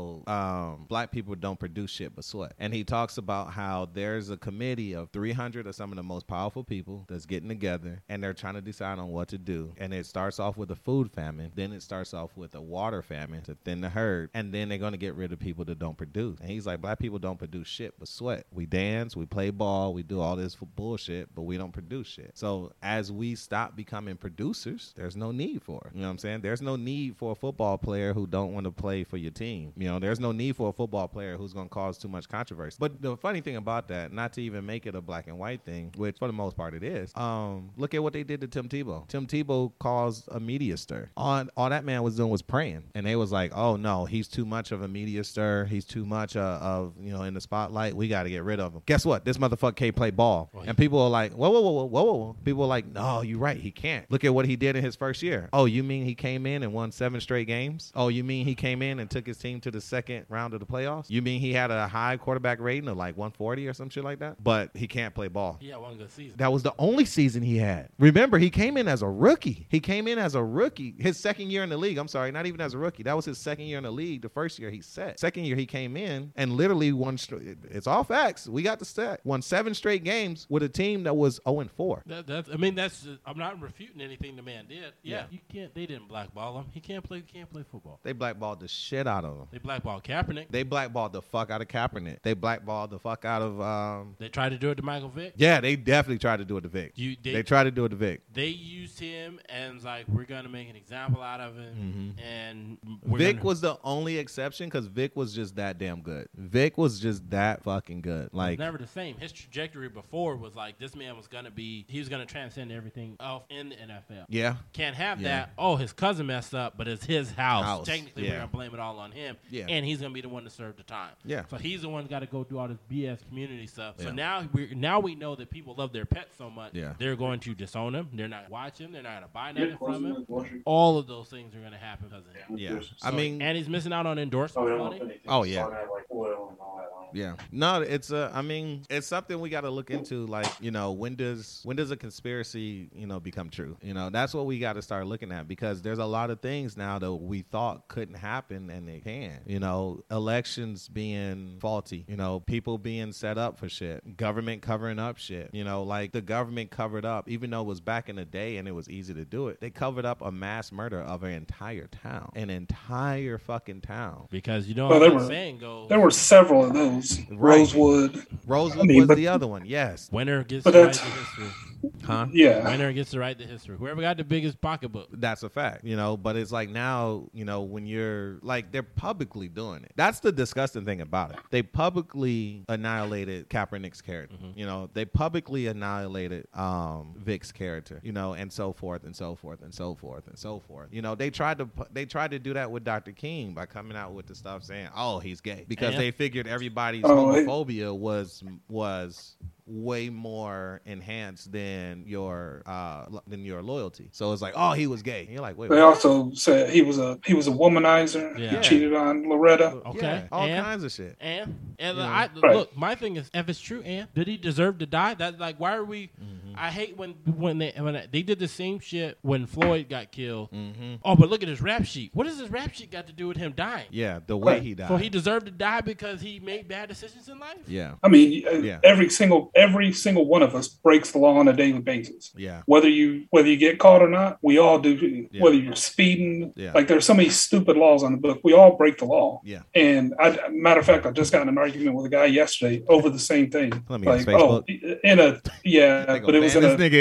how black people don't produce shit but sweat, and he talks about how there's a committee of 300 some of the most powerful people that's getting together, and they're trying to decide on what to do. And it starts off with a food famine. Then it starts off with a water famine to thin the herd. And then they're going to get rid of people that don't produce. And he's like, black people don't produce shit but sweat. We dance, we play ball, we do all this bullshit, but we don't produce shit. So as we stop becoming producers, there's no need for it. You know what I'm saying? There's no need for a football player who don't want to play for your team. You know, there's no need for a football player who's going to cause too much controversy. But the funny thing about that, not to even make it a black and white thing, which for the most part it is, look at what they did to Tim Tebow. Tim Tebow caused a media stir. All that man was doing was praying. And they was like, oh no, he's too much of a media stir. He's too much of, you know, in the spotlight. We got to get rid of him. Guess what? This motherfucker can't play ball. And people are like, whoa. People are like, no, you're right. He can't. Look at what he did in his first year. Oh, you mean he came in and won 7 straight games? Oh, you mean he came in and took his team to the second round of the playoffs? You mean he had a high quarterback rating of like 140 or some shit like that? But he can't play ball. Yeah, one good season. That was the only season he had. Remember, he came in as a rookie. His second year in the league. I'm sorry, not even as a rookie. That was his second year in the league. The first year he set. Second year he came in and literally won. It's all facts. We got the stat. Won 7 straight games with a team that was 0-4. I'm not refuting anything the man did. Yeah. You can't. They didn't blackball him. He can't play football. They blackballed the shit out of him. They blackballed Kaepernick. They blackballed the fuck out of Kaepernick. They blackballed the fuck out of. They tried to do it to Michael Vick. Yeah, they definitely tried to do it to Vick. They tried to do it to Vick. They used him and was like, we're gonna make an example out of him. Mm-hmm. And Vick was the only exception because Vick was just that damn good. Vick was just that fucking good. Like, it was never the same. His trajectory before was like this man was gonna be. He was gonna transcend everything else in the NFL. Yeah, can't have that. Oh, his cousin messed up, but it's his house. Technically, we're gonna blame it all on him. Yeah, and he's gonna be the one to serve the time. Yeah, so he's the one got to go through all this BS community stuff. Yeah. So now we know that people love their pets so much. Yeah, they're going to disown him. They're not watch him. They're not gonna buy nothing from him. All of those things are gonna happen because of him. Yeah, I mean, and he's missing out on endorsement money. Oh yeah. Yeah. No, it's it's something we got to look into. Like, you know, when does a conspiracy, you know, become true? You know, that's what we got to start looking at, because there's a lot of things now that we thought couldn't happen and they can. You know, elections being faulty, you know, people being set up for shit, government covering up shit. You know, like the government covered up, even though it was back in the day and it was easy to do it, they covered up a mass murder of an entire town, an entire fucking town. Because you know what I'm saying goes. There were several of those. Right. Rosewood was the other one. Yes. Winner gets the right to history. Huh? Yeah. Winner gets the right to history. Whoever got the biggest pocketbook. That's a fact. You know, but it's like now, you know, when you're like, they're publicly doing it. That's the disgusting thing about it. They publicly annihilated Kaepernick's character. Mm-hmm. You know, they publicly annihilated Vick's character, you know, and so forth and so forth and so forth and so forth. You know, they tried to do that with Dr. King by coming out with the stuff saying, oh, he's gay, because they figured everybody's homophobia was way more enhanced than your loyalty. So it's like, oh, he was gay. And you're like, wait. They also said he was a womanizer. Yeah. He cheated on Loretta. Okay, yeah, all kinds of shit. Look, my thing is, if it's true, did he deserve to die? That's like, why are we? Mm-hmm. I hate when they did the same shit when Floyd got killed. Mm-hmm. Oh, but look at his rap sheet. What does his rap sheet got to do with him dying? Yeah, the way he died. So he deserved to die because he made bad decisions in life. Yeah, I mean, every single one of us breaks the law on a daily basis. Yeah, whether you get caught or not, we all do. Yeah. Whether you're speeding, like there's so many stupid laws on the book. We all break the law. Yeah, and matter of fact, I just got in an argument with a guy yesterday over the same thing. Let me like, oh, but it was in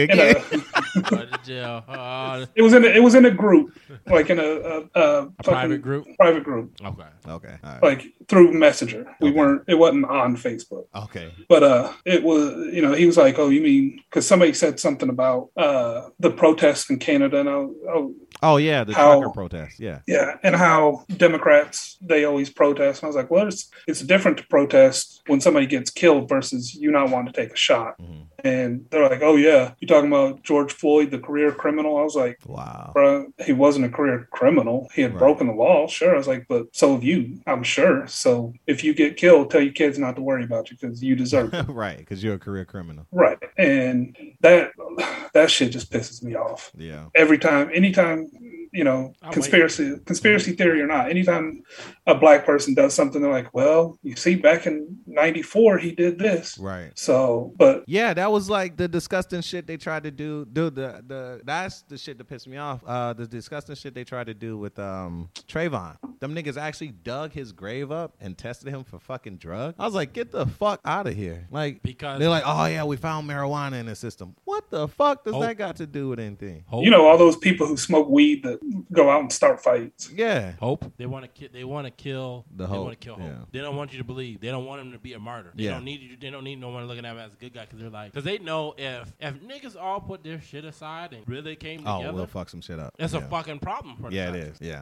it was in a group, like in a private group. Private group. Okay. All right. Like through Messenger. It wasn't on Facebook. Okay. But it was, you know, he was like, oh, you mean, because somebody said something about the protests in Canada, and the trucker protests. Yeah. Yeah, and how Democrats, they always protest. And I was like, well, it's different to protest when somebody gets killed versus you not wanting to take a shot. Mm-hmm. And they're like, oh, yeah, you talking about George Floyd, the career criminal? I was like, wow. Bro, he wasn't a career criminal. He had broken the law. Sure. I was like, but so have you, I'm sure. So if you get killed, tell your kids not to worry about you because you deserve it. Right, because you're a career criminal. Right. And that shit just pisses me off. Yeah. Anytime, you know, conspiracy theory or not, anytime a black person does something, they're like, well, you see, back in '94 he did this. Right. So, but yeah, that was like the disgusting shit they tried to do. Dude, that's the shit that pissed me off. The disgusting shit they tried to do with Trayvon. Them niggas actually dug his grave up and tested him for fucking drugs. I was like, get the fuck out of here. Like, because they're like, oh yeah, we found marijuana in the system. What the fuck does that got to do with anything? You know, all those people who smoke weed that go out and start fights. Yeah. Hope. They want to kill. They want to kill. The Hope. Hope. They want to kill Hope. Yeah. They don't want you to believe. They don't want him to be a martyr. They don't need you. They don't need no one looking at him as a good guy because they're like, because they know if niggas all put their shit aside and really came together, we'll fuck some shit up. It's a fucking problem for them. Yeah, it is. Yeah,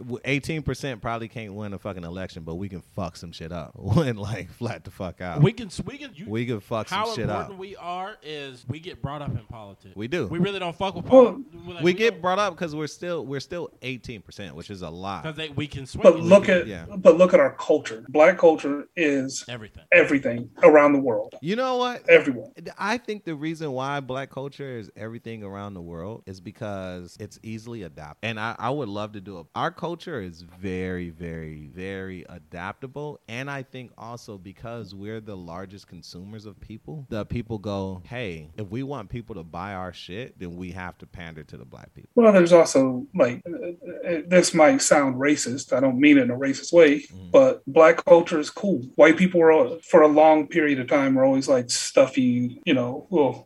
18% probably can't win a fucking election, but we can fuck some shit up. Win like flat the fuck out. We can fuck some shit up. How important we are is we get brought up in politics. We do. We really don't fuck with politics. Like, we get brought up because we're still 18%, which is a lot. Because we can swing. But look at our culture. Black culture is everything around the world. You know what? Everyone. I think the reason why black culture is everything around the world is because it's easily adapted. And I would love to do it. Our culture is very, very, very adaptable. And I think also because we're the largest consumers of people, the people go, hey, if we want people to buy our shit, then we have to pander to the black people. Well, there's also, like, this might sound racist. I don't mean it in a racist way, but black culture is cool. White people were, for a long period of time, were always like stuffy, you know,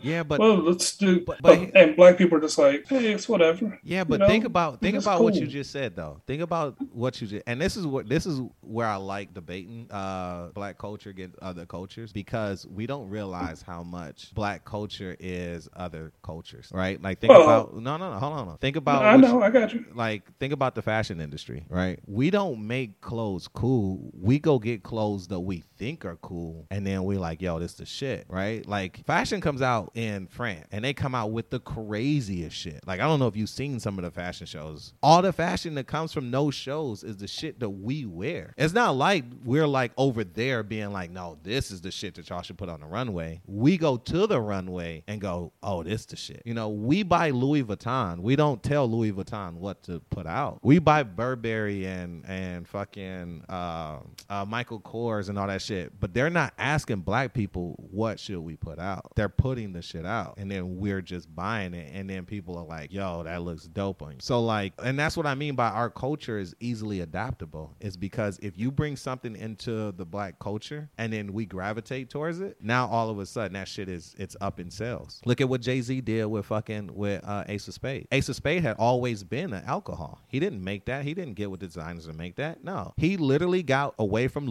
let's do, and black people are just like, hey, it's whatever. Yeah, but think about what you just said, though. Think about what you just, and this is where I like debating black culture against other cultures, because we don't realize how much black culture is other cultures, right? Like think about hold on. Think about I got you. Like think about the fashion industry, right? We don't make clothes cool. We go get clothes that we think are cool, and then we like, yo, this the shit, right? Like fashion comes out in France, and they come out with the craziest shit. Like I don't know if you've seen some of the fashion shows. All the fashion that comes from those shows is the shit that we wear. It's not like we're like over there being like, no, this is the shit that y'all should put on the runway. We go to the runway and go, oh, this the shit. You know, we buy Louis Vuitton. We don't tell Louis Vuitton what to put out. We buy Burberry and fucking Michael Kors and all that shit. But they're not asking black people what should we put out. They're putting the shit out, and then we're just buying it, and then people are like, yo, that looks dope on you. So like, and that's what I mean by our culture is easily adaptable, is because if you bring something into the black culture and then we gravitate towards it, now all of a sudden that shit it's up in sales. Look at what Jay-Z did with Ace of Spades. Ace of Spades had always been an alcohol. He didn't make that. He didn't get with the designers to make that. No, he literally got away from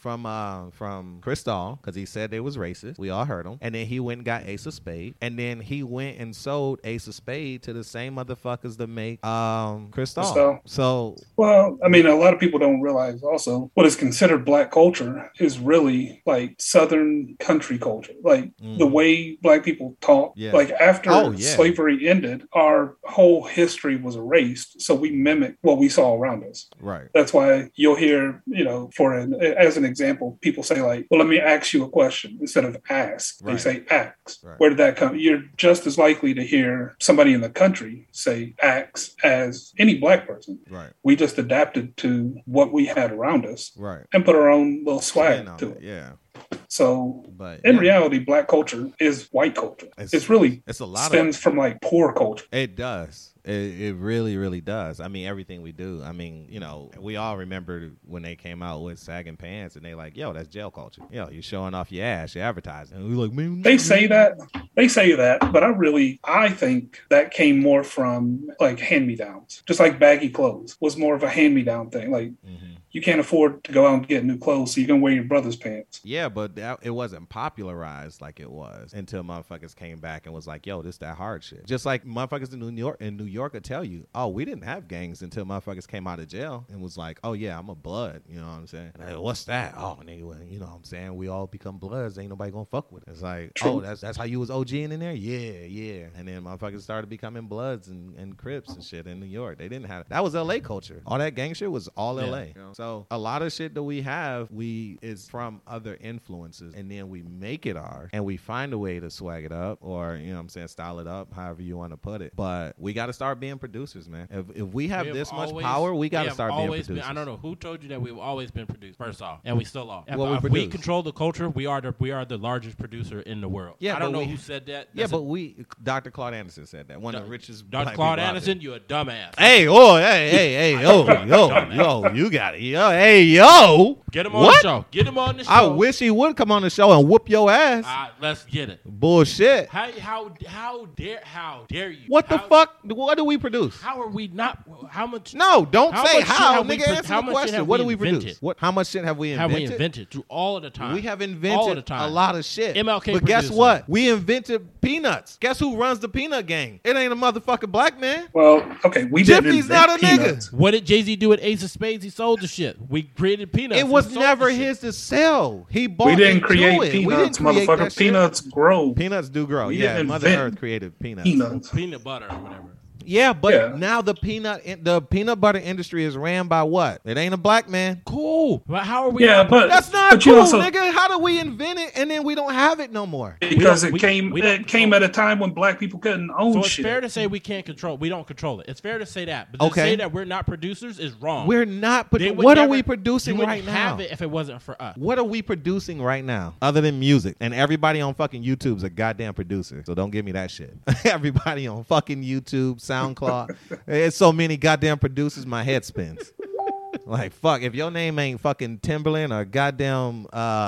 from Cristal because he said they was racist. We all heard him. And then he went and got Ace of Spades, and then he went and sold Ace of Spades to the same motherfuckers that make Cristal. So, well, I mean, a lot of people don't realize also what is considered black culture is really like Southern country culture. Like the way black people talk. Yeah. Like after slavery ended, our whole history was erased. So we mimic what we saw around us. Right. That's why you'll hear, you know, as an example, people say like, well, let me ask you a question instead of ask. Right. They say ask. Right. Where did that come? You're just as likely to hear somebody in the country say ask as any black person. Right. We just adapted to what we had around us. Right. And put our own little swag to it. Yeah. So, in reality, black culture is white culture. It's a lot stems from like poor culture. It does. It really, really does. I mean, everything we do. I mean, you know, we all remember when they came out with sagging pants, and they like, yo, that's jail culture. Yo, you're showing off your ass, you're advertising. And we're like, man, they say that, but I think that came more from like hand-me-downs. Just like baggy clothes was more of a hand-me-down thing. Like. Mm-hmm. You can't afford to go out and get new clothes, so you're going to wear your brother's pants. Yeah, but it wasn't popularized like it was until motherfuckers came back and was like, yo, this that hard shit. Just like motherfuckers in New York would tell you, oh, we didn't have gangs until motherfuckers came out of jail and was like, oh, yeah, I'm a blood. You know what I'm saying? Like, what's that? Oh, nigga, you know what I'm saying? We all become bloods. Ain't nobody going to fuck with it. It's like, true. Oh, that's how you was OGing in there? Yeah. And then motherfuckers started becoming bloods and Crips and shit in New York. They didn't have that was LA culture. All that gang shit was all LA. You know? So a lot of shit that we have, is from other influences, and then we make it ours, and we find a way to swag it up, or you know what I'm saying, style it up, however you want to put it. But we got to start being producers, man. If we have this much power, we got to start being producers. I don't know who told you that we've always been produced. First off, and we still are. If we control the culture, we are the largest producer in the world. Yeah, I don't know who said that. Dr. Claude Anderson said that. One of the richest. Dr. Claude Anderson, you a dumbass. Hey, yo, you got it. Yo, hey, yo. Get him on the show. Get him on the show. I wish he would come on the show and whoop your ass. Let's get it. Bullshit. How dare you? What the fuck? What do we produce? How are we not? How much? No, don't say how. Nigga, answer the question. What do we produce? How much shit have we invented? Have we invented through all of the time? We have invented a lot of shit. MLK but guess what? We invented peanuts. Guess who runs the peanut game? It ain't a motherfucking black man. Well, okay, we didn't invent not a peanuts. Nigga. What did Jay-Z do with Ace of Spades? He sold the shit. We created peanuts. It was never his to sell. He bought. We didn't create peanuts, motherfucker. Peanuts grow. Peanuts do grow. Yeah, Mother Earth created peanuts. Peanut butter or whatever. Yeah, but now the peanut butter industry is ran by what? It ain't a black man. Cool. But how are we? Yeah, but that's not cool, nigga. How do we invent it and then we don't have it no more? Because it came at a time when black people couldn't own shit. So it's fair to say we don't control it. It's fair to say that. But to say that we're not producers is wrong. We're not. But what are we producing right now? Have it if it wasn't for us. What are we producing right now other than music? And everybody on fucking YouTube's a goddamn producer. So don't give me that shit. Everybody on fucking YouTube, SoundCloud. There's so many goddamn producers, my head spins. Like, fuck, if your name ain't fucking Timberland or goddamn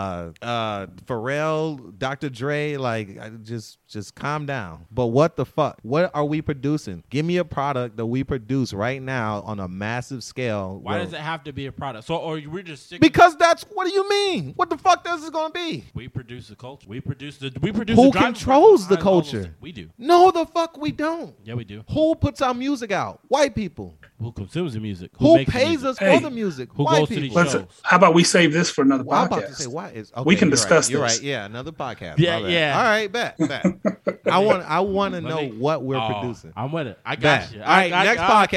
Pharrell, Dr. Dre, like, just calm down. But what the fuck? What are we producing? Give me a product that we produce right now on a massive scale. Why does it have to be a product? So, or we're just because what do you mean? What the fuck does it gonna be? We produce the culture. We produce Who controls the culture? We do. No, the fuck we don't. Yeah, we do. Who puts our music out? White people. Who consumes the music? Who pays us for the music? Who White goes people. to these shows? How about we save this for another podcast? I'm about to say we can discuss this. You're right. Yeah, another podcast. Yeah. All right, bet. I want to know what we're producing. I'm with it. I got you. All right, next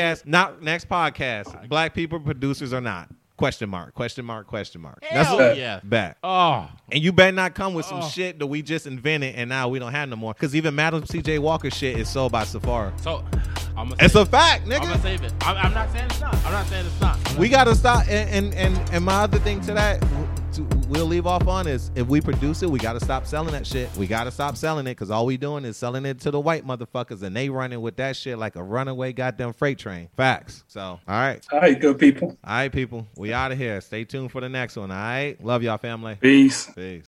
podcast. Black people producers or not? Question mark. Hell yeah. Bet. Oh. And you better not come with some shit that we just invented and now we don't have no more. Because even Madam C.J. Walker shit is sold by Sephora. So, it's a fact, nigga. I'm going to save it. I'm not saying it's not. We got to stop. And my other thing to that, we'll leave off on is if we produce it, we got to stop selling that shit. We got to stop selling it because all we doing is selling it to the white motherfuckers and they running with that shit like a runaway goddamn freight train. Facts. So, all right. All right, good people. All right, people. We out of here. Stay tuned for the next one, all right? Love y'all, family. Peace.